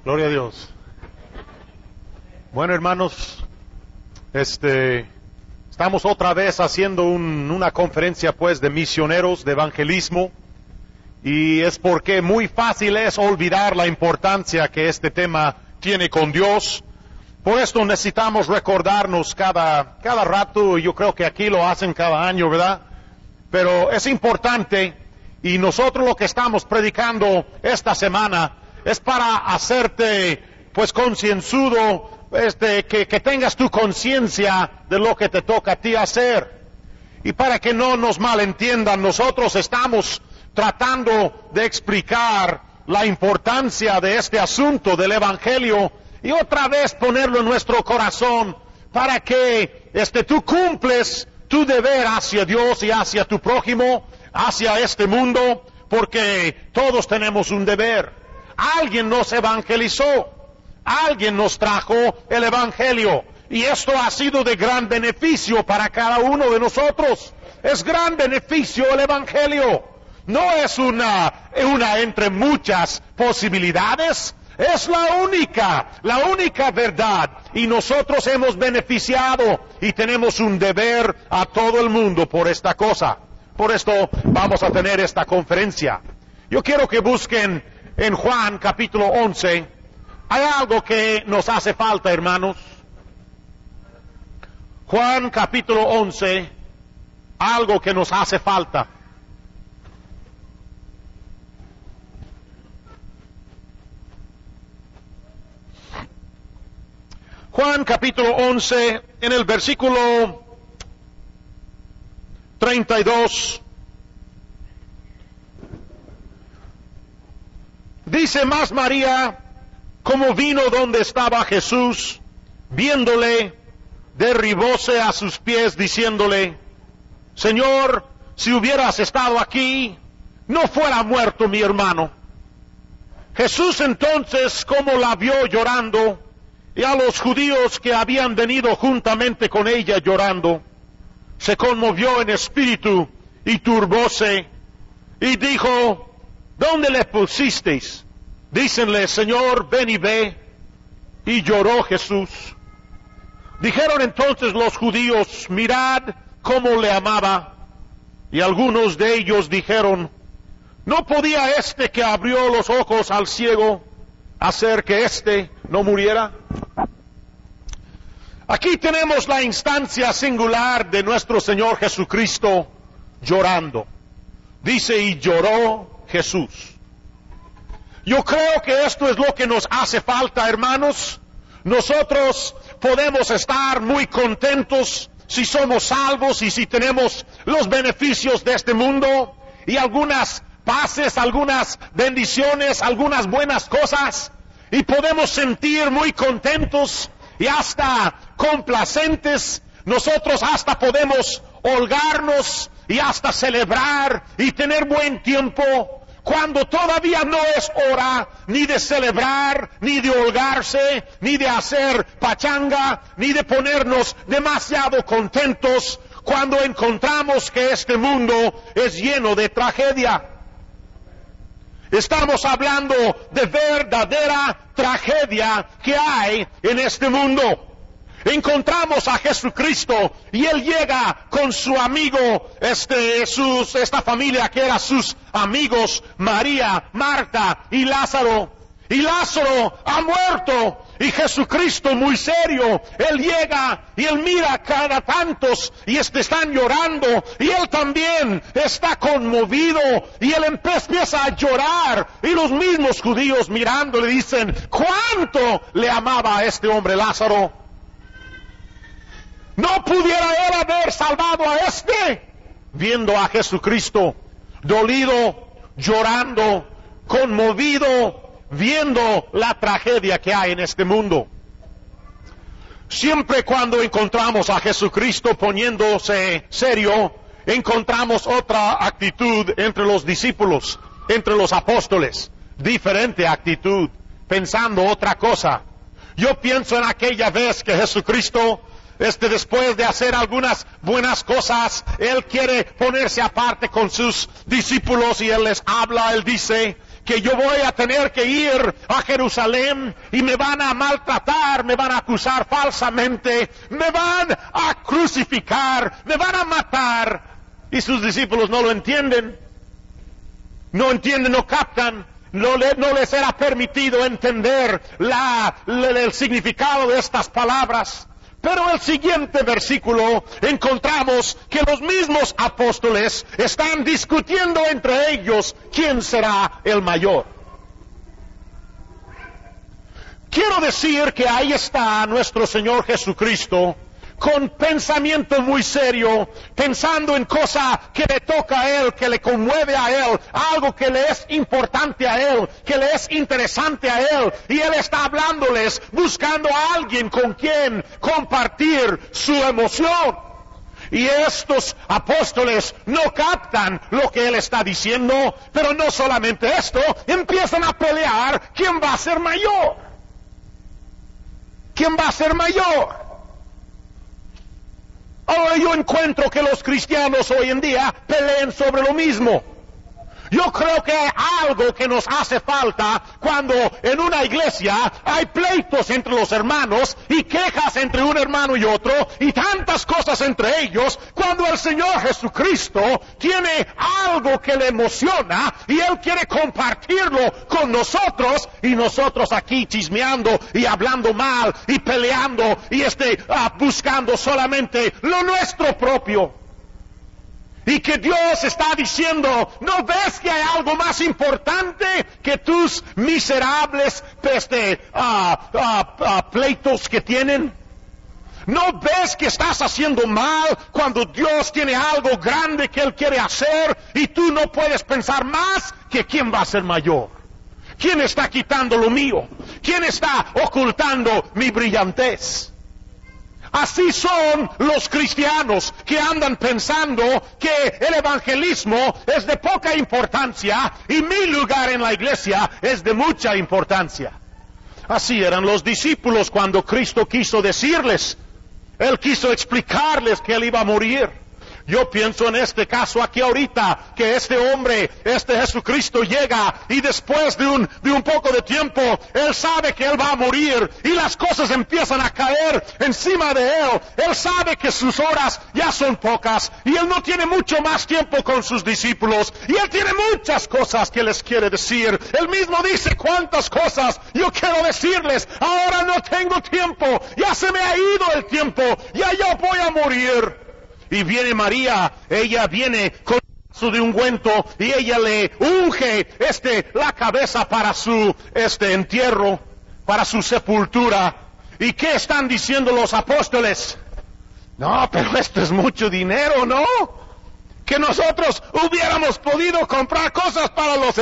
Gloria a Dios. Bueno, hermanos, estamos otra vez haciendo una conferencia pues de misioneros, de evangelismo, y es porque muy fácil es olvidar la importancia que este tema tiene con Dios. Por esto necesitamos recordarnos cada rato, y yo creo que aquí lo hacen cada año, ¿verdad? Pero es importante, y nosotros lo que estamos predicando esta semana es para hacerte pues concienzudo, que tengas tu conciencia de lo que te toca a ti hacer. Y para que no nos malentiendan, nosotros estamos tratando de explicar la importancia de este asunto del Evangelio y otra vez ponerlo en nuestro corazón para que tú cumples tu deber hacia Dios y hacia tu prójimo, hacia este mundo, porque todos tenemos un deber. Alguien nos evangelizó, alguien nos trajo el Evangelio, y esto ha sido de gran beneficio para cada uno de nosotros. Es gran beneficio el Evangelio. No es una entre muchas posibilidades, es la única verdad, y nosotros hemos beneficiado y tenemos un deber a todo el mundo por esta cosa. Por esto vamos a tener esta conferencia. Yo quiero que busquen en Juan capítulo 11. Hay algo que nos hace falta, hermanos. Juan capítulo 11, algo que nos hace falta. Juan capítulo 11, en el versículo 32, dice: Mas María, como vino donde estaba Jesús, viéndole, derribóse a sus pies, diciéndole: Señor, si hubieras estado aquí, no fuera muerto mi hermano. Jesús entonces, como la vio llorando, y a los judíos que habían venido juntamente con ella llorando, se conmovió en espíritu y turbóse, y dijo: ¿Dónde le pusisteis? Dícenle: Señor, ven y ve. Y lloró Jesús. Dijeron entonces los judíos: Mirad cómo le amaba. Y algunos de ellos dijeron: ¿No podía que abrió los ojos al ciego hacer que no muriera? Aquí tenemos la instancia singular de nuestro Señor Jesucristo llorando. Dice: y lloró Jesús. Yo creo que esto es lo que nos hace falta, hermanos. Nosotros podemos estar muy contentos si somos salvos y si tenemos los beneficios de este mundo y algunas paces, algunas bendiciones, algunas buenas cosas, y podemos sentir muy contentos y hasta complacentes. Nosotros hasta podemos holgarnos y hasta celebrar y tener buen tiempo, cuando todavía no es hora ni de celebrar, ni de holgarse, ni de hacer pachanga, ni de ponernos demasiado contentos, cuando encontramos que este mundo es lleno de tragedia. Estamos hablando de verdadera tragedia que hay en este mundo. Encontramos a Jesucristo y Él llega con su amigo, esta familia que era sus amigos, María, Marta y Lázaro. Y Lázaro ha muerto, y Jesucristo muy serio, Él llega y Él mira cada tantos y están llorando, y Él también está conmovido, y Él empieza a llorar, y los mismos judíos mirando le dicen: ¿cuánto le amaba a este hombre Lázaro? ¿No pudiera Él haber salvado a viendo a Jesucristo dolido, llorando, conmovido, viendo la tragedia que hay en este mundo? Siempre cuando encontramos a Jesucristo poniéndose serio, encontramos otra actitud entre los discípulos, entre los apóstoles, diferente actitud, pensando otra cosa. Yo pienso en aquella vez que Jesucristo, después de hacer algunas buenas cosas, Él quiere ponerse aparte con sus discípulos y Él les habla. Él dice que yo voy a tener que ir a Jerusalén y me van a maltratar, me van a acusar falsamente, me van a crucificar, me van a matar. Y sus discípulos no lo entienden. No entienden, no captan. No les era permitido entender el significado de estas palabras. Pero el siguiente versículo encontramos que los mismos apóstoles están discutiendo entre ellos quién será el mayor. Quiero decir que ahí está nuestro Señor Jesucristo con pensamiento muy serio, pensando en cosa que le toca a Él, que le conmueve a Él, algo que le es importante a Él, que le es interesante a Él, y Él está hablándoles, buscando a alguien con quien compartir su emoción. Y estos apóstoles no captan lo que Él está diciendo, pero no solamente esto, empiezan a pelear quién va a ser mayor. ¿Quién va a ser mayor? Ahora yo encuentro que los cristianos hoy en día pelean sobre lo mismo. Yo creo que hay algo que nos hace falta cuando en una iglesia hay pleitos entre los hermanos y quejas entre un hermano y otro y tantas cosas entre ellos, cuando el Señor Jesucristo tiene algo que le emociona y Él quiere compartirlo con nosotros, y nosotros aquí chismeando y hablando mal y peleando y buscando solamente lo nuestro propio. Y que Dios está diciendo, ¿no ves que hay algo más importante que tus miserables pleitos que tienen? ¿No ves que estás haciendo mal cuando Dios tiene algo grande que Él quiere hacer y tú no puedes pensar más que quién va a ser mayor? ¿Quién está quitando lo mío? ¿Quién está ocultando mi brillantez? Así son los cristianos que andan pensando que el evangelismo es de poca importancia y mi lugar en la iglesia es de mucha importancia. Así eran los discípulos cuando Cristo quiso decirles, Él quiso explicarles que Él iba a morir. Yo pienso en este caso aquí ahorita, que este hombre, Jesucristo llega y después de un poco de tiempo, Él sabe que Él va a morir y las cosas empiezan a caer encima de Él. Él sabe que sus horas ya son pocas y Él no tiene mucho más tiempo con sus discípulos y Él tiene muchas cosas que les quiere decir. Él mismo dice cuántas cosas yo quiero decirles, ahora no tengo tiempo, ya se me ha ido el tiempo, ya yo voy a morir. Y viene María, ella viene con su de ungüento y ella le unge la cabeza para su entierro, para su sepultura. ¿Y qué están diciendo los apóstoles? No, pero esto es mucho dinero, ¿no? Que nosotros hubiéramos podido comprar cosas para los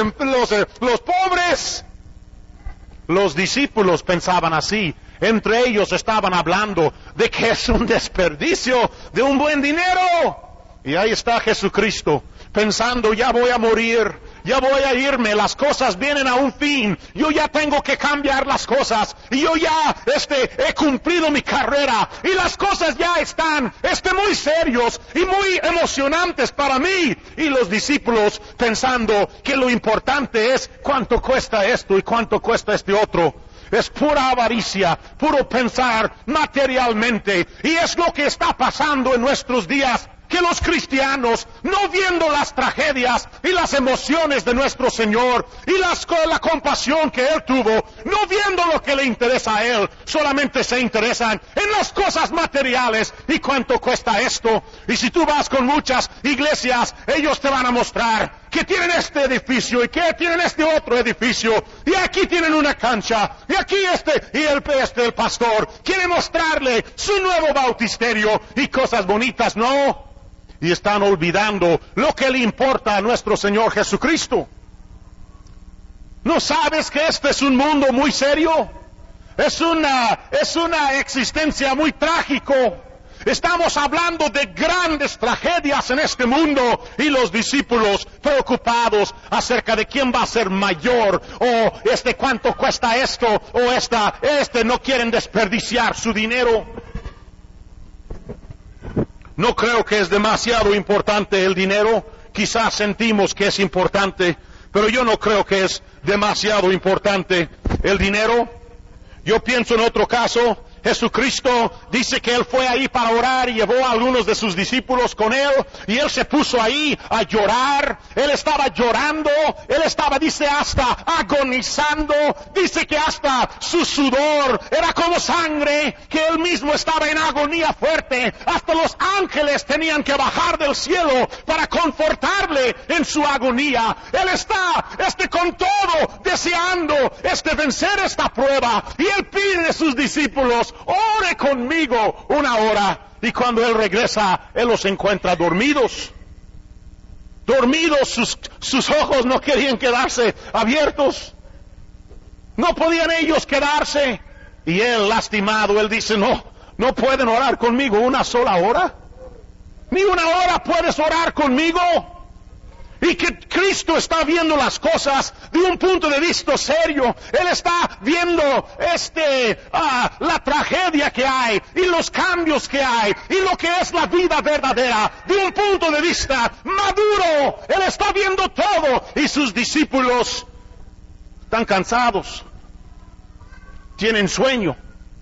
pobres. Los discípulos pensaban así. Entre ellos estaban hablando de que es un desperdicio de un buen dinero. Y ahí está Jesucristo pensando, ya voy a morir, ya voy a irme, las cosas vienen a un fin, yo ya tengo que cambiar las cosas, y yo ya he cumplido mi carrera, y las cosas ya están muy serios y muy emocionantes para mí. Y los discípulos pensando que lo importante es cuánto cuesta esto y cuánto cuesta este otro. Es pura avaricia, puro pensar materialmente. Y es lo que está pasando en nuestros días, que los cristianos, no viendo las tragedias y las emociones de nuestro Señor y la compasión que Él tuvo, no viendo lo que le interesa a Él, solamente se interesan en las cosas materiales y cuánto cuesta esto. Y si tú vas con muchas iglesias, ellos te van a mostrar que tienen este edificio y que tienen este otro edificio y aquí tienen una cancha y aquí el pastor quiere mostrarle su nuevo bautisterio y cosas bonitas. No, y están olvidando lo que le importa a nuestro Señor Jesucristo. ¿No sabes que este es un mundo muy serio? Es una existencia muy trágico. Estamos hablando de grandes tragedias en este mundo y los discípulos preocupados acerca de quién va a ser mayor o cuánto cuesta esto o no quieren desperdiciar su dinero. No creo que es demasiado importante el dinero. Quizás sentimos que es importante, pero yo no creo que es demasiado importante el dinero. Yo pienso en otro caso. Jesucristo dice que Él fue ahí para orar y llevó a algunos de sus discípulos con Él, y Él se puso ahí a llorar. Él estaba llorando, Él estaba, dice, hasta agonizando. Dice que hasta su sudor era como sangre, que Él mismo estaba en agonía fuerte. Hasta los ángeles tenían que bajar del cielo para confortarle en su agonía. Él está con todo deseando vencer esta prueba, y Él pide a sus discípulos: ore conmigo una hora. Y cuando Él regresa, Él los encuentra dormidos. Sus ojos no querían quedarse abiertos. No podían ellos quedarse. Y Él, lastimado, Él dice: no pueden orar conmigo una sola hora. Ni una hora puedes orar conmigo. Y que Cristo está viendo las cosas de un punto de vista serio. Él está viendo la tragedia que hay, y los cambios que hay, y lo que es la vida verdadera de un punto de vista maduro. Él está viendo todo, y sus discípulos están cansados, tienen sueño.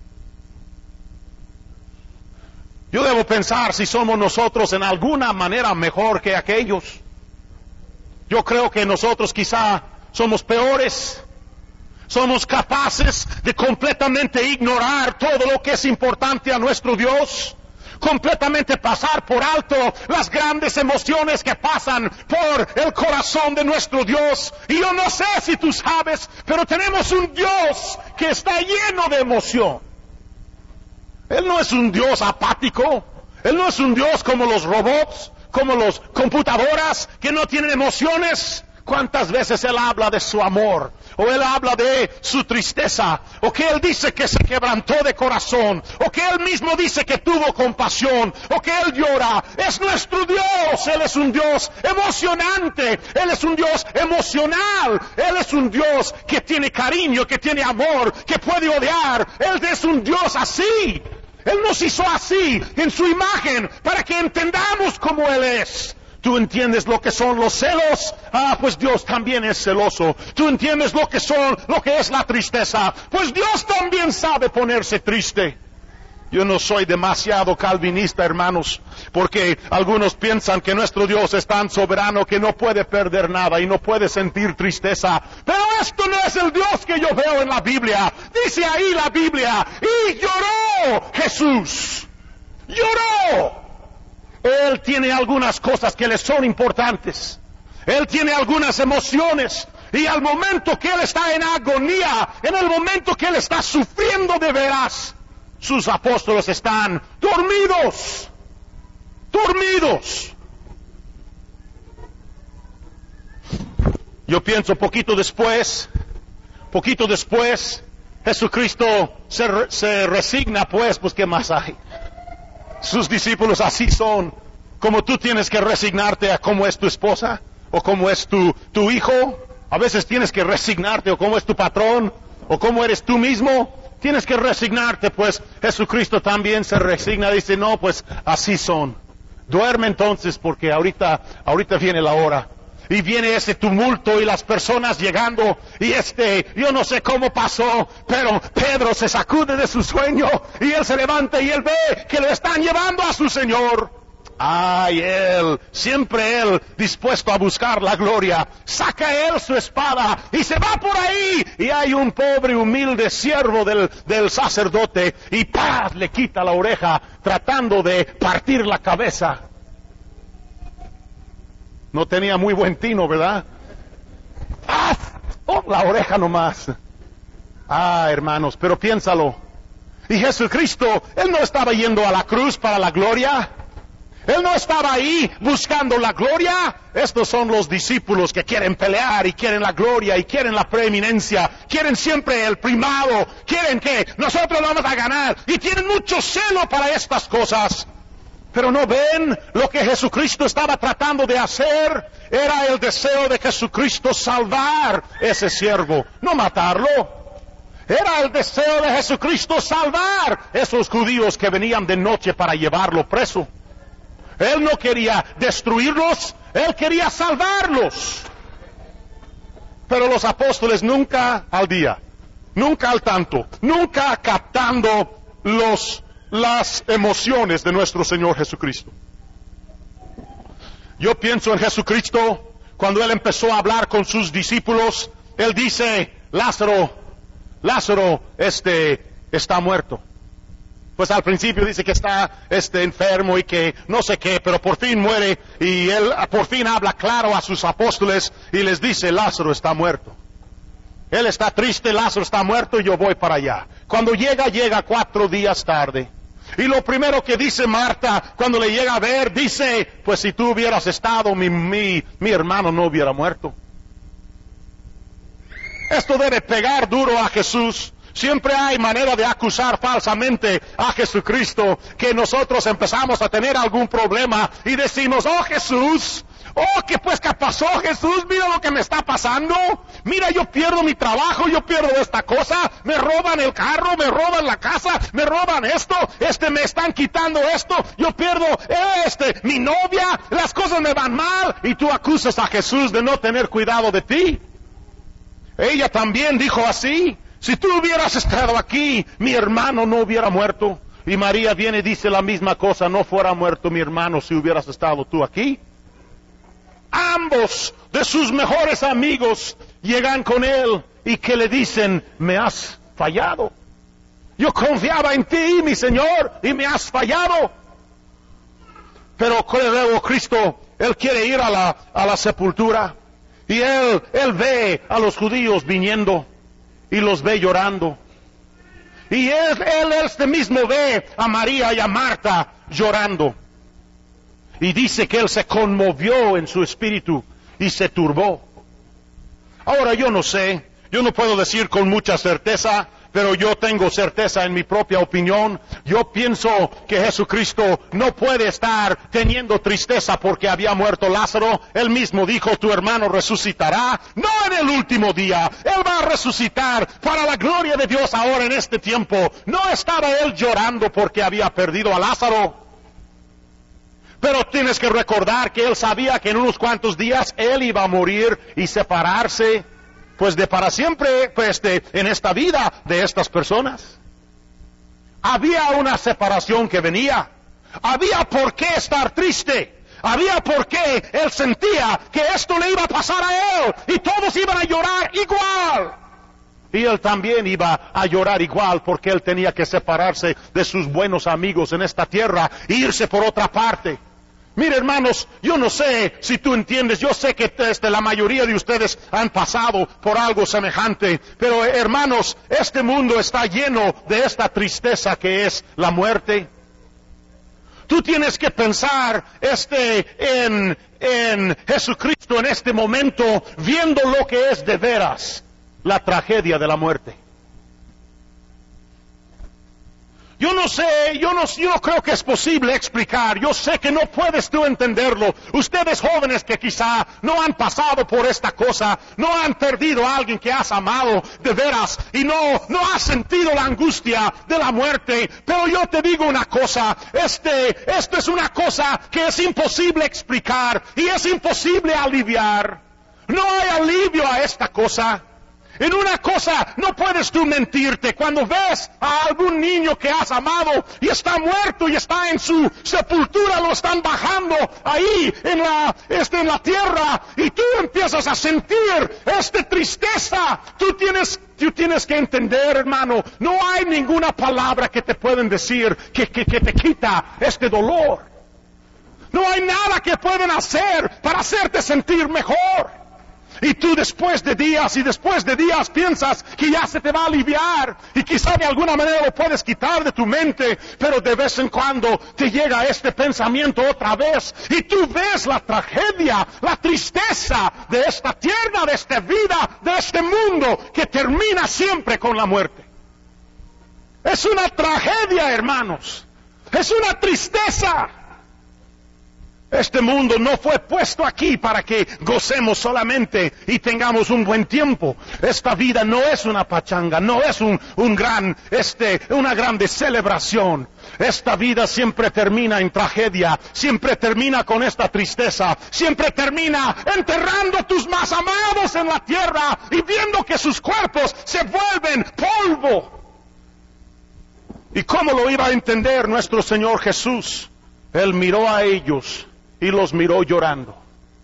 Yo debo pensar si somos nosotros en alguna manera mejor que aquellos. Yo creo que nosotros quizá somos peores. Somos capaces de completamente ignorar todo lo que es importante a nuestro Dios. Completamente pasar por alto las grandes emociones que pasan por el corazón de nuestro Dios. Y yo no sé si tú sabes, pero tenemos un Dios que está lleno de emoción. Él no es un Dios apático. Él no es un Dios como los robots, como las computadoras que no tienen emociones. ¿Cuántas veces Él habla de su amor? O Él habla de su tristeza, o que Él dice que se quebrantó de corazón, o que Él mismo dice que tuvo compasión, o que Él llora. Es nuestro Dios. Él es un Dios emocionante. Él es un Dios emocional. Él es un Dios que tiene cariño, que tiene amor, que puede odiar. Él es un Dios así. Él nos hizo así, en su imagen, para que entendamos cómo Él es. ¿Tú entiendes lo que son los celos? Pues Dios también es celoso. ¿Tú entiendes lo que es la tristeza? Pues Dios también sabe ponerse triste. Yo no soy demasiado calvinista, hermanos, porque algunos piensan que nuestro Dios es tan soberano que no puede perder nada y no puede sentir tristeza. Pero esto no es el Dios que yo veo en la Biblia. Dice ahí la Biblia: y lloró Jesús. Lloró. Él tiene algunas cosas que le son importantes. Él tiene algunas emociones. Y al momento que Él está en agonía, en el momento que Él está sufriendo de veras, sus apóstoles están dormidos. Dormidos. Yo pienso poquito después, Jesucristo se resigna, pues ¿qué más hay? Sus discípulos así son. Como tú tienes que resignarte a cómo es tu esposa, o cómo es tu hijo. A veces tienes que resignarte, o cómo es tu patrón, o cómo eres tú mismo. Tienes que resignarte, pues Jesucristo también se resigna. Dice: no, pues así son. Duerme entonces, porque ahorita viene la hora. Y viene ese tumulto y las personas llegando, y yo no sé cómo pasó, pero Pedro se sacude de su sueño, y él se levanta y él ve que lo están llevando a su Señor. Siempre él dispuesto a buscar la gloria. Saca él su espada y se va por ahí, y hay un pobre humilde siervo del sacerdote, y ¡paz!, le quita la oreja tratando de partir la cabeza. No tenía muy buen tino, ¿verdad? La oreja nomás. Hermanos, pero piénsalo. Y Jesucristo, Él no estaba yendo a la cruz para la gloria. Él no estaba ahí buscando la gloria. Estos son los discípulos que quieren pelear y quieren la gloria y quieren la preeminencia. Quieren siempre el primado. Quieren que nosotros vamos a ganar. Y tienen mucho celo para estas cosas. Pero no ven lo que Jesucristo estaba tratando de hacer. Era el deseo de Jesucristo salvar ese siervo, no matarlo. Era el deseo de Jesucristo salvar esos judíos que venían de noche para llevarlo preso. Él no quería destruirlos, Él quería salvarlos. Pero los apóstoles nunca al día, nunca al tanto, nunca captando las emociones de nuestro Señor Jesucristo. Yo pienso en Jesucristo, cuando Él empezó a hablar con sus discípulos, Él dice, Lázaro está muerto. Pues al principio dice que está enfermo y que no sé qué, pero por fin muere y Él por fin habla claro a sus apóstoles y les dice, Lázaro está muerto. Él está triste, Lázaro está muerto y yo voy para allá. Cuando llega 4 días tarde. Y lo primero que dice Marta, cuando le llega a ver, dice, pues si tú hubieras estado, mi hermano no hubiera muerto. Esto debe pegar duro a Jesús. Siempre hay manera de acusar falsamente a Jesucristo, que nosotros empezamos a tener algún problema y decimos, oh Jesús, ¿qué pasó Jesús? Mira lo que me está pasando. Mira, yo pierdo mi trabajo, yo pierdo esta cosa, me roban el carro, me roban la casa, me roban esto, me están quitando esto, yo pierdo mi novia, las cosas me van mal, y tú acusas a Jesús de no tener cuidado de ti. Ella también dijo así, si tú hubieras estado aquí, mi hermano no hubiera muerto. Y María viene y dice la misma cosa, no fuera muerto mi hermano si hubieras estado tú aquí. Ambos de sus mejores amigos llegan con él y que le dicen, me has fallado. Yo confiaba en ti, mi Señor, y me has fallado. Pero luego Cristo, Él quiere ir a la sepultura y él ve a los judíos viniendo y los ve llorando. Y él mismo ve a María y a Marta llorando. Y dice que Él se conmovió en su espíritu y se turbó. Ahora yo no sé, yo no puedo decir con mucha certeza, pero yo tengo certeza en mi propia opinión. Yo pienso que Jesucristo no puede estar teniendo tristeza porque había muerto Lázaro. Él mismo dijo, tu hermano resucitará, no en el último día. Él va a resucitar para la gloria de Dios ahora en este tiempo. No estaba Él llorando porque había perdido a Lázaro. Pero tienes que recordar que Él sabía que en unos cuantos días Él iba a morir y separarse, pues de para siempre, en esta vida de estas personas. Había una separación que venía. Había por qué estar triste. Había por qué Él sentía que esto le iba a pasar a Él y todos iban a llorar igual. Y Él también iba a llorar igual porque Él tenía que separarse de sus buenos amigos en esta tierra e irse por otra parte. Mire, hermanos, yo no sé si tú entiendes, yo sé que la mayoría de ustedes han pasado por algo semejante, pero hermanos, este mundo está lleno de esta tristeza que es la muerte. Tú tienes que pensar en Jesucristo en este momento, viendo lo que es de veras la tragedia de la muerte. Yo no creo que es posible explicar. Yo sé que no puedes tú entenderlo. Ustedes jóvenes que quizá no han pasado por esta cosa, no han perdido a alguien que has amado de veras y no has sentido la angustia de la muerte. Pero yo te digo una cosa, esto es una cosa que es imposible explicar y es imposible aliviar. No hay alivio a esta cosa. En una cosa no puedes tú mentirte. Cuando ves a algún niño que has amado y está muerto y está en su sepultura, lo están bajando ahí en la tierra y tú empiezas a sentir tristeza. Tú tienes que entender, hermano, no hay ninguna palabra que te pueden decir que te quita este dolor. No hay nada que pueden hacer para hacerte sentir mejor. Y tú después de días piensas que ya se te va a aliviar y quizá de alguna manera lo puedes quitar de tu mente, pero de vez en cuando te llega este pensamiento otra vez y tú ves la tragedia, la tristeza de esta tierra, de esta vida, de este mundo que termina siempre con la muerte. Es una tragedia, hermanos. Es una tristeza. Este mundo no fue puesto aquí para que gocemos solamente y tengamos un buen tiempo. Esta vida no es una pachanga, no es una grande celebración. Esta vida siempre termina en tragedia, siempre termina con esta tristeza, siempre termina enterrando a tus más amados en la tierra y viendo que sus cuerpos se vuelven polvo. ¿Y cómo lo iba a entender nuestro Señor Jesús? Él miró a ellos y los miró llorando.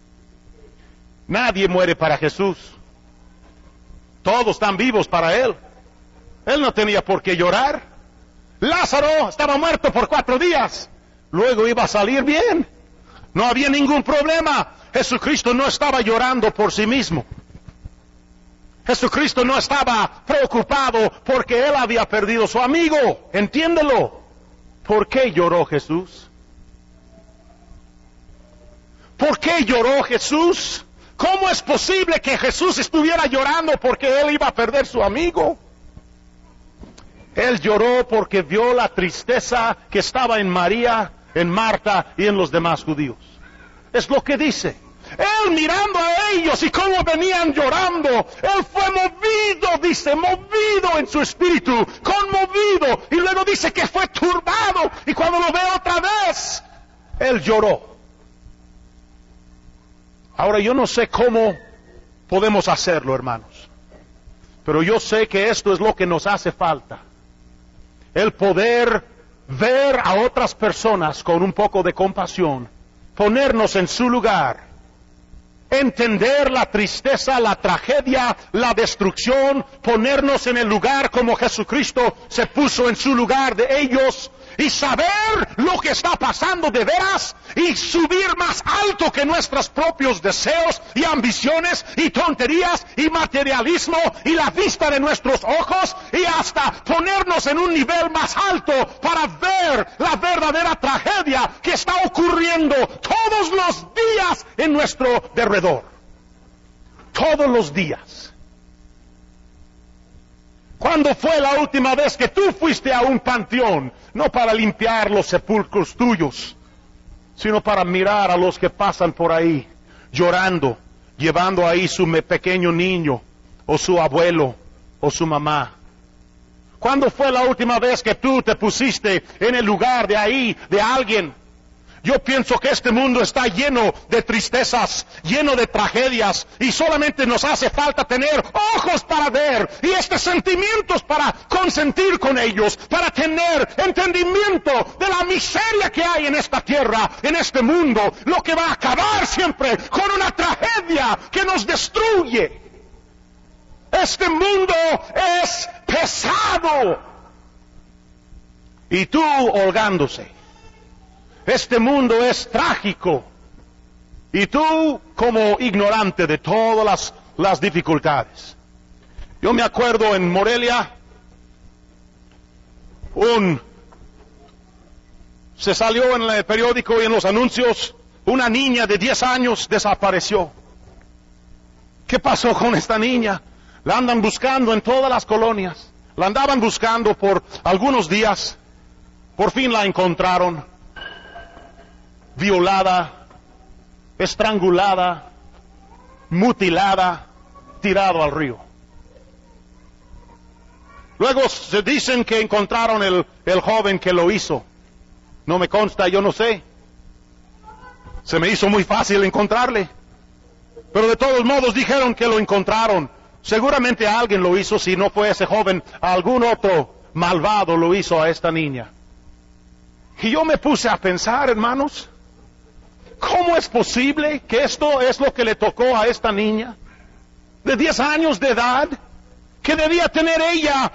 Nadie muere para Jesús. Todos están vivos para Él. Él no tenía por qué llorar. Lázaro estaba muerto por 4 días. Luego iba a salir bien. No había ningún problema. Jesucristo no estaba llorando por sí mismo. Jesucristo no estaba preocupado porque Él había perdido a su amigo. Entiéndelo. ¿Por qué lloró Jesús? ¿Por qué lloró Jesús? ¿Cómo es posible que Jesús estuviera llorando porque Él iba a perder su amigo? Él lloró porque vio la tristeza que estaba en María, en Marta y en los demás judíos. Es lo que dice. Él mirando a ellos y cómo venían llorando, Él fue movido, dice, movido en su espíritu, conmovido. Y luego dice que fue turbado. Y cuando lo ve otra vez, Él lloró. Ahora yo no sé cómo podemos hacerlo, hermanos, pero yo sé que esto es lo que nos hace falta. El poder ver a otras personas con un poco de compasión, ponernos en su lugar, entender la tristeza, la tragedia, la destrucción, ponernos en el lugar como Jesucristo se puso en su lugar de ellos, y saber lo que está pasando de veras y subir más alto que nuestros propios deseos y ambiciones y tonterías y materialismo y la vista de nuestros ojos, y hasta ponernos en un nivel más alto para ver la verdadera tragedia que está ocurriendo todos los días en nuestro derredor. Todos los días. ¿Cuándo fue la última vez que tú fuiste a un panteón? No para limpiar los sepulcros tuyos, sino para mirar a los que pasan por ahí, llorando, llevando ahí su pequeño niño, o su abuelo, o su mamá. ¿Cuándo fue la última vez que tú te pusiste en el lugar de ahí, de alguien? Yo pienso que este mundo está lleno de tristezas, lleno de tragedias, y solamente nos hace falta tener ojos para ver y sentimientos para consentir con ellos, para tener entendimiento de la miseria que hay en esta tierra, en este mundo, lo que va a acabar siempre con una tragedia que nos destruye. Este mundo es pesado, y tú holgándose. Este mundo es trágico, y tú como ignorante de todas las dificultades. Yo me acuerdo en Morelia, se salió en el periódico y en los anuncios, una niña de 10 años desapareció. ¿Qué pasó con esta niña? La andan buscando en todas las colonias, la andaban buscando por algunos días, por fin la encontraron. Violada, estrangulada, mutilada, tirado al río. Luego se dicen que encontraron el joven que lo hizo. No me consta, yo no sé. Se me hizo muy fácil encontrarle. Pero de todos modos dijeron que lo encontraron. Seguramente alguien lo hizo, si no fue ese joven, algún otro malvado lo hizo a esta niña. Y yo me puse a pensar, hermanos, ¿cómo es posible que esto es lo que le tocó a esta niña de 10 años de edad, que debía tener ella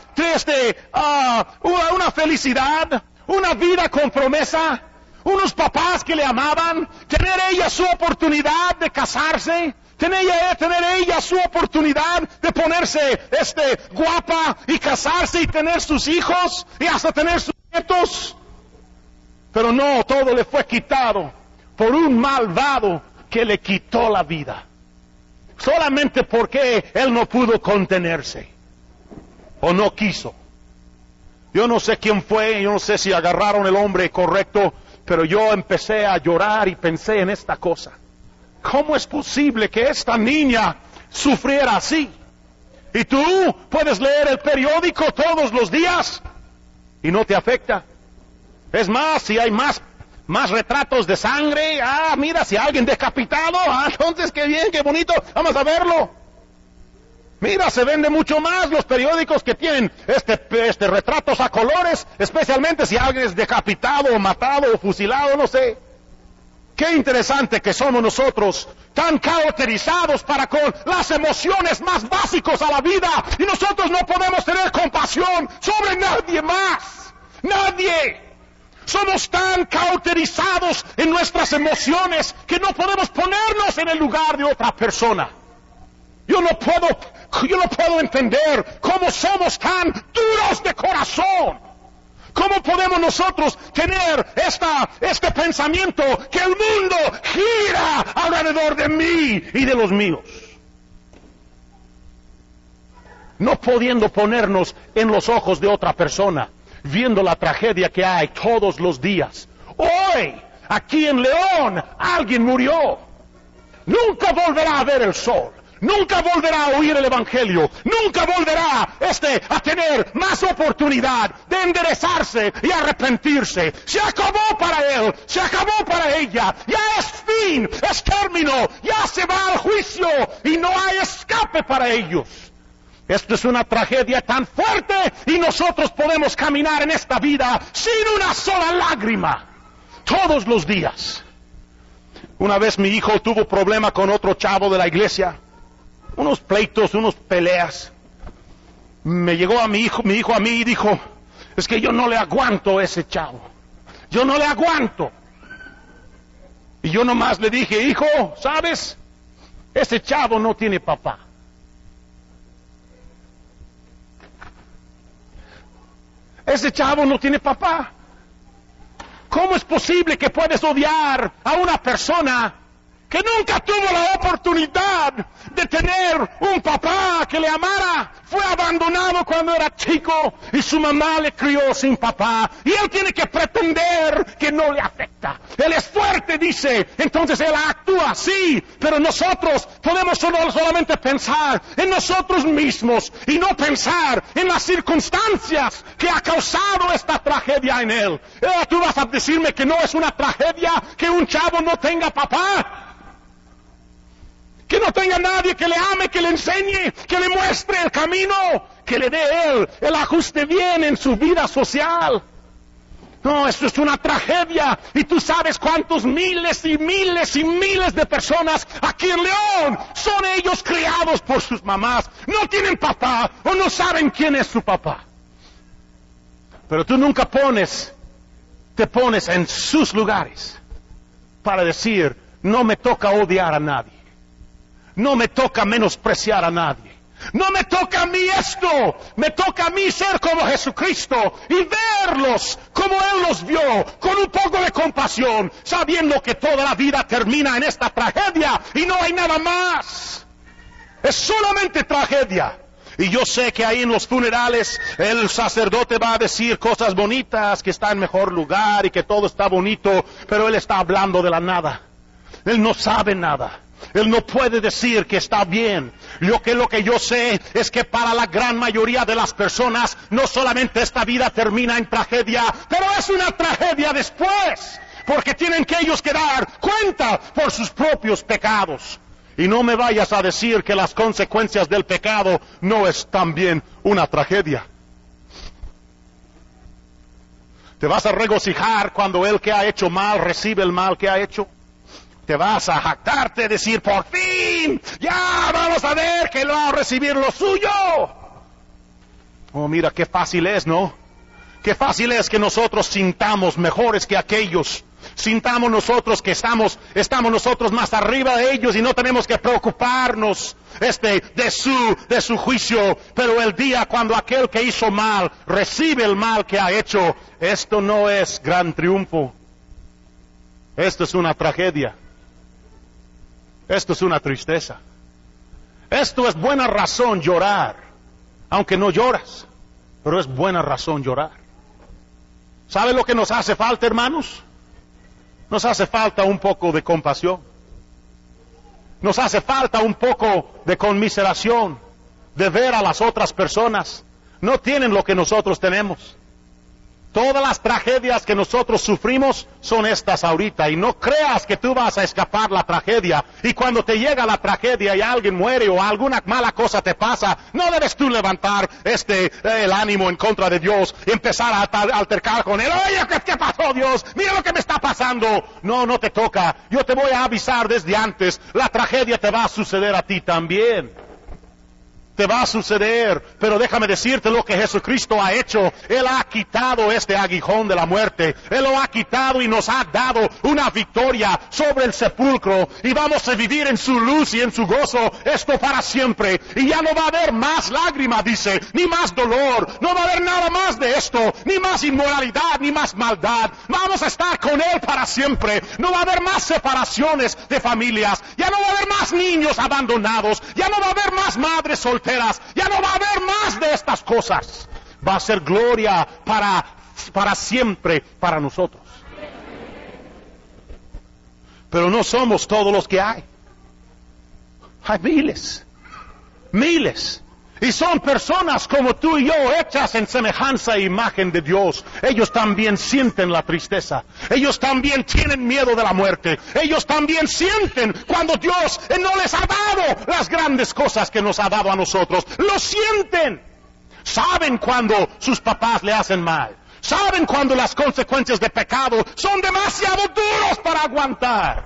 una felicidad, una vida con promesa, unos papás que le amaban, tener ella su oportunidad de casarse, tener ella su oportunidad de ponerse guapa y casarse y tener sus hijos y hasta tener sus nietos? Pero no, todo le fue quitado por un malvado que le quitó la vida, solamente porque él no pudo contenerse, o no quiso. Yo no sé quién fue, yo no sé si agarraron el hombre correcto, Pero yo empecé a llorar y pensé en esta cosa. ¿Cómo es posible que esta niña sufriera así? Y tú puedes leer el periódico todos los días y no te afecta. Es más, si hay más retratos de sangre, mira, si alguien decapitado, entonces qué bien, qué bonito, vamos a verlo. Mira, se vende mucho más los periódicos que tienen retratos a colores, especialmente si alguien es decapitado o matado o fusilado, no sé. Qué interesante que somos nosotros tan cauterizados para con las emociones más básicas a la vida, y nosotros no podemos tener compasión sobre nadie más. Nadie. Somos tan cauterizados en nuestras emociones que no podemos ponernos en el lugar de otra persona. Yo no puedo entender cómo somos tan duros de corazón. ¿Cómo podemos nosotros tener este pensamiento que el mundo gira alrededor de mí y de los míos? No pudiendo ponernos en los ojos de otra persona, viendo la tragedia que hay todos los días. Hoy, aquí en León, alguien murió. Nunca volverá a ver el sol. Nunca volverá a oír el Evangelio. Nunca volverá a tener más oportunidad de enderezarse y arrepentirse. Se acabó para él, se acabó para ella. Ya es fin, es término, ya se va al juicio y no hay escape para ellos. Esto es una tragedia tan fuerte y nosotros podemos caminar en esta vida sin una sola lágrima todos los días. Una vez mi hijo tuvo problema con otro chavo de la iglesia. Unos pleitos, unos peleas. Me llegó a mi hijo a mí y dijo, es que yo no le aguanto a ese chavo. Yo no le aguanto. Y yo nomás le dije, hijo, ¿sabes? Ese chavo no tiene papá. Ese chavo no tiene papá. ¿Cómo es posible que puedes odiar a una persona que nunca tuvo la oportunidad de tener un papá que le amara? Fue abandonado cuando era chico y su mamá le crió sin papá. Y él tiene que pretender que no le afecta. Él es fuerte, dice. Entonces él actúa así. Pero nosotros podemos solamente pensar en nosotros mismos y no pensar en las circunstancias que ha causado esta tragedia en él. ¿Tú vas a decirme que no es una tragedia que un chavo no tenga papá? Que no tenga nadie que le ame, que le enseñe, que le muestre el camino, que le dé él el ajuste bien en su vida social. No, esto es una tragedia. Y tú sabes cuántos miles y miles y miles de personas aquí en León son ellos criados por sus mamás. No tienen papá o no saben quién es su papá. Pero tú nunca te pones en sus lugares para decir, no me toca odiar a nadie. No me toca menospreciar a nadie. No me toca a mí esto. Me toca a mí ser como Jesucristo y verlos como Él los vio, con un poco de compasión, sabiendo que toda la vida termina en esta tragedia y no hay nada más. Es solamente tragedia. Y yo sé que ahí en los funerales el sacerdote va a decir cosas bonitas, que está en mejor lugar y que todo está bonito, pero él está hablando de la nada. Él no sabe nada. Él no puede decir que está bien. Lo que yo sé es que para la gran mayoría de las personas, no solamente esta vida termina en tragedia, pero es una tragedia después, porque tienen que ellos que dar cuenta por sus propios pecados. Y no me vayas a decir que las consecuencias del pecado no es también una tragedia. ¿Te vas a regocijar cuando el que ha hecho mal recibe el mal que ha hecho? Te vas a jactarte, decir, por fin, ya vamos a ver que lo va a recibir lo suyo. Oh, mira, qué fácil es, ¿no? Qué fácil es que nosotros sintamos mejores que aquellos. Sintamos nosotros que estamos nosotros más arriba de ellos y no tenemos que preocuparnos de su juicio. Pero el día cuando aquel que hizo mal recibe el mal que ha hecho, esto no es gran triunfo. Esto es una tragedia. Esto es una tristeza. Esto es buena razón llorar, aunque no lloras, pero es buena razón llorar. ¿Sabe lo que nos hace falta, hermanos? Nos hace falta un poco de compasión. Nos hace falta un poco de conmiseración, de ver a las otras personas. No tienen lo que nosotros tenemos. Todas las tragedias que nosotros sufrimos son estas ahorita, y no creas que tú vas a escapar la tragedia, y cuando te llega la tragedia y alguien muere o alguna mala cosa te pasa, no debes tú levantar el ánimo en contra de Dios y empezar a altercar con él. Oye, ¿qué pasó, Dios? Mira lo que me está pasando. No te toca. Yo te voy a avisar desde antes. La tragedia te va a suceder a ti también. Te va a suceder, pero déjame decirte lo que Jesucristo ha hecho. Él ha quitado este aguijón de la muerte. Él lo ha quitado y nos ha dado una victoria sobre el sepulcro. Y vamos a vivir en su luz y en su gozo, esto para siempre. Y ya no va a haber más lágrima, dice, ni más dolor. No va a haber nada más de esto, ni más inmoralidad, ni más maldad. Vamos a estar con Él para siempre. No va a haber más separaciones de familias. Ya no va a haber más niños abandonados. Ya no va a haber más madres solteras. Ya no va a haber más de estas cosas. Va a ser gloria para siempre para nosotros. Pero no somos todos los que hay. Hay miles. Y son personas como tú y yo, hechas en semejanza e imagen de Dios. Ellos también sienten la tristeza. Ellos también tienen miedo de la muerte. Ellos también sienten cuando Dios no les ha dado las grandes cosas que nos ha dado a nosotros. Lo sienten. Saben cuando sus papás le hacen mal. Saben cuando las consecuencias de pecado son demasiado duros para aguantar.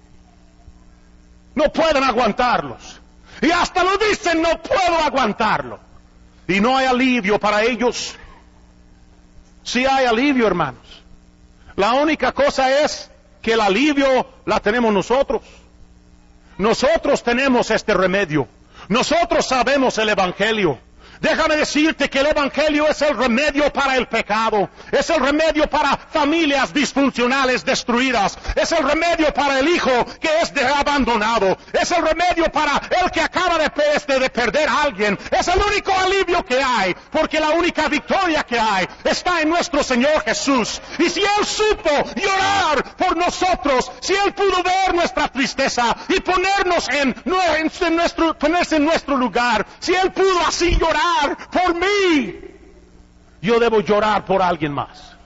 No pueden aguantarlos. Y hasta lo dicen, no puedo aguantarlo. Y no hay alivio para ellos. Sí hay alivio, hermanos. La única cosa es que el alivio la tenemos nosotros. Nosotros tenemos este remedio. Nosotros sabemos el Evangelio. Déjame decirte que el Evangelio es el remedio para el pecado. Es el remedio para familias disfuncionales destruidas. Es el remedio para el hijo que es abandonado. Es el remedio para el que acaba de perder a alguien. Es el único alivio que hay, porque la única victoria que hay está en nuestro Señor Jesús. Y si Él supo llorar por nosotros, si Él pudo ver nuestra tristeza y ponerse en nuestro lugar, si Él pudo así llorar por mí, yo debo llorar por alguien más.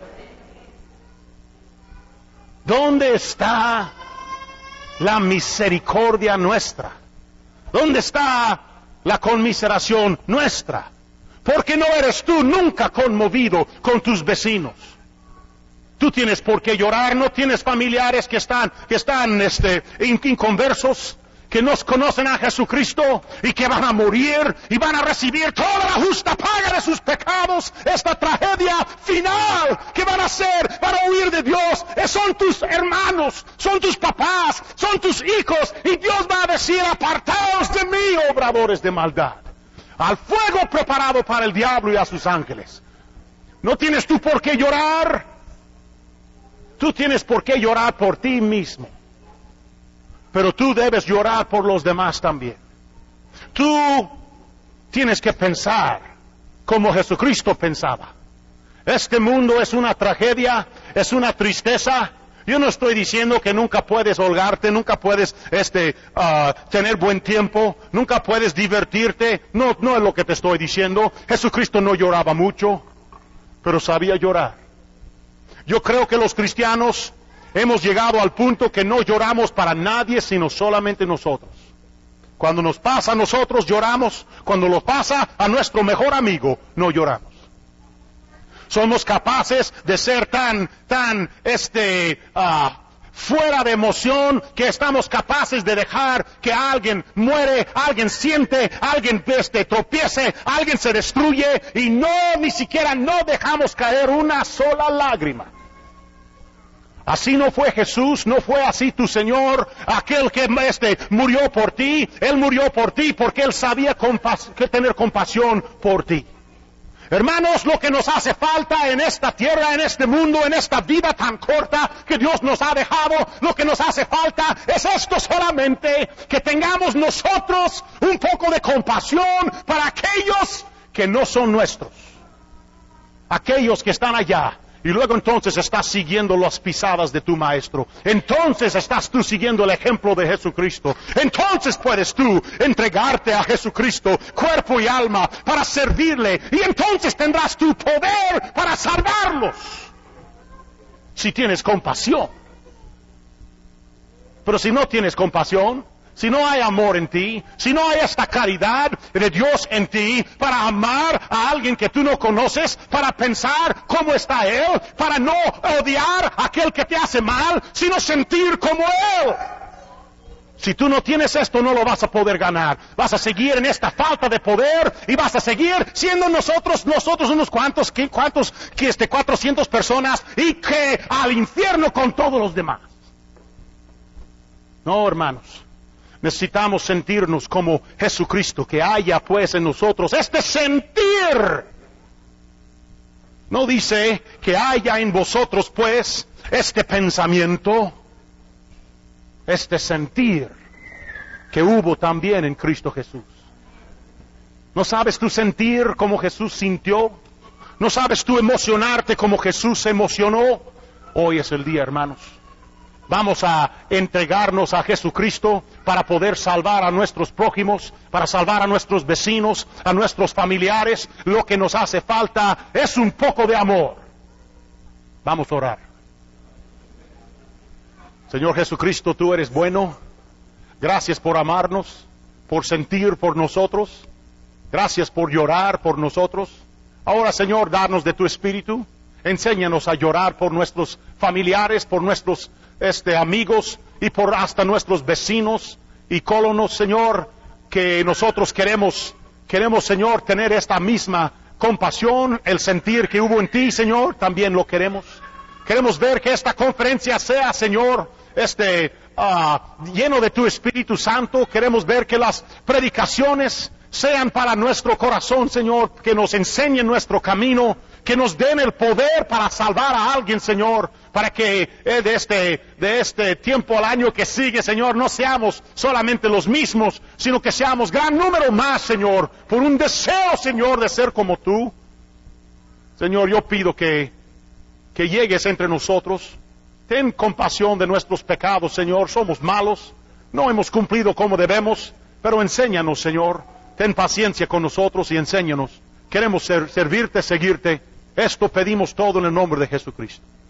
¿Dónde está la misericordia nuestra? ¿Dónde está la conmiseración nuestra? Porque no eres tú nunca conmovido con tus vecinos. Tú tienes por qué llorar. No tienes familiares que están inconversos, que no conocen a Jesucristo y que van a morir y van a recibir toda la justa paga de sus pecados. Esta tragedia final que van a hacer, van a huir de Dios. Son tus hermanos, son tus papás, son tus hijos, y Dios va a decir: apartaos de mí, obradores de maldad, al fuego preparado para el diablo y a sus ángeles. No tienes tú por qué llorar. Tú tienes por qué llorar por ti mismo. Pero tú debes llorar por los demás también. Tú tienes que pensar como Jesucristo pensaba. Este mundo es una tragedia, es una tristeza. Yo no estoy diciendo que nunca puedes holgarte, nunca puedes tener buen tiempo, nunca puedes divertirte. No es lo que te estoy diciendo. Jesucristo no lloraba mucho, pero sabía llorar. Yo creo que los cristianos hemos llegado al punto que no lloramos para nadie, sino solamente nosotros. Cuando nos pasa a nosotros, lloramos. Cuando nos pasa a nuestro mejor amigo, no lloramos. Somos capaces de ser tan fuera de emoción, que estamos capaces de dejar que alguien muere, alguien siente, alguien tropiece, alguien se destruye, y ni siquiera dejamos caer una sola lágrima. Así no fue Jesús, no fue así tu Señor, aquel que murió por ti. Él murió por ti porque Él sabía tener compasión por ti. Hermanos, lo que nos hace falta en esta tierra, en este mundo, en esta vida tan corta que Dios nos ha dejado, lo que nos hace falta es esto solamente: que tengamos nosotros un poco de compasión para aquellos que no son nuestros, aquellos que están allá, Y luego entonces estás siguiendo las pisadas de tu maestro. Entonces estás tú siguiendo el ejemplo de Jesucristo. Entonces puedes tú entregarte a Jesucristo, cuerpo y alma, para servirle. Y entonces tendrás tu poder para salvarlos. Si tienes compasión. Pero si no tienes compasión, si no hay amor en ti, si no hay esta caridad de Dios en ti para amar a alguien que tú no conoces, para pensar cómo está Él, para no odiar a aquel que te hace mal, sino sentir como Él. Si tú no tienes esto, no lo vas a poder ganar. Vas a seguir en esta falta de poder y vas a seguir siendo nosotros unos cuantos, 400 personas y que al infierno con todos los demás. No, hermanos. Necesitamos sentirnos como Jesucristo, que haya pues en nosotros este sentir. No dice que haya en vosotros pues este pensamiento, este sentir que hubo también en Cristo Jesús. ¿No sabes tú sentir como Jesús sintió? ¿No sabes tú emocionarte como Jesús se emocionó? Hoy es el día, hermanos. Vamos a entregarnos a Jesucristo para poder salvar a nuestros prójimos, para salvar a nuestros vecinos, a nuestros familiares. Lo que nos hace falta es un poco de amor. Vamos a orar. Señor Jesucristo, tú eres bueno. Gracias por amarnos, por sentir por nosotros. Gracias por llorar por nosotros. Ahora, Señor, danos de tu Espíritu. Enséñanos a llorar por nuestros familiares, por nuestros amigos y por hasta nuestros vecinos y colonos, Señor, que nosotros queremos, Señor, tener esta misma compasión, el sentir que hubo en ti, Señor, también lo queremos. Queremos ver que esta conferencia sea, Señor, lleno de tu Espíritu Santo. Queremos ver que las predicaciones sean para nuestro corazón, Señor, que nos enseñen nuestro camino, que nos den el poder para salvar a alguien, Señor, para que de este tiempo al año que sigue, Señor, no seamos solamente los mismos, sino que seamos gran número más, Señor, por un deseo, Señor, de ser como tú. Señor, yo pido que llegues entre nosotros. Ten compasión de nuestros pecados, Señor. Somos malos, no hemos cumplido como debemos, pero enséñanos, Señor. Ten paciencia con nosotros y enséñanos. Queremos servirte, seguirte. Esto pedimos todo en el nombre de Jesucristo.